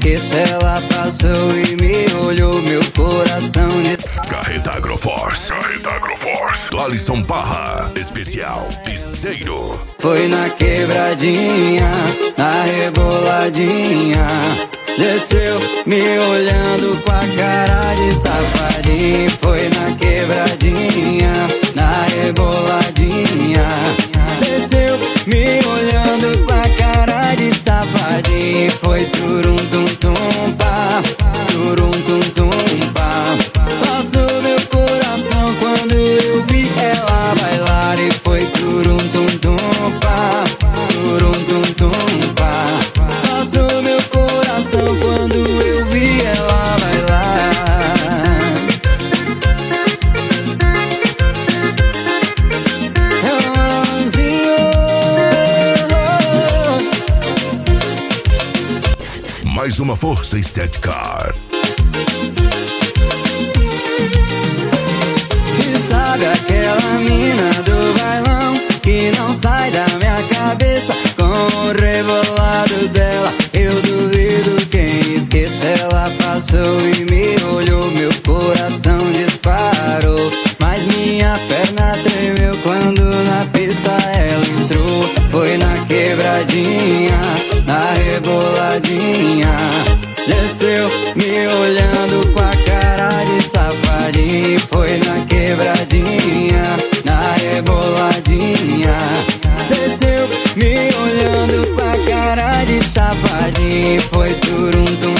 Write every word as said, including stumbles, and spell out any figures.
esqueço, ela passou e me olhou, meu coração de... Carreta Agroforce, Carreta Agroforce, do Alisson Parra, especial Piseiro. Foi na quebradinha, na reboladinha, desceu me olhando com a cara de safadinho. Foi na quebradinha, na reboladinha, desceu me olhando com a cara de safadinho. Foi turum tum tum pá, turum tum tum pá. Passou meu coração quando eu vi ela bailar. E foi turum tum tum pá, turum tum tum pá. Passou meu coração quando eu vi ela bailar. Mais uma força estética. E sabe aquela mina do bailão que não sai da minha cabeça? Com o rebolado dela eu duvido quem esqueça. Ela passou e me olhou, meu coração disparou, mas minha perna tremeu quando na pista ela entrou. Foi na quebradinha, na reboladinha, desceu me olhando com a cara de safadinho. Foi na quebradinha, na reboladinha, desceu me olhando com a cara de safadinho. Foi turum tum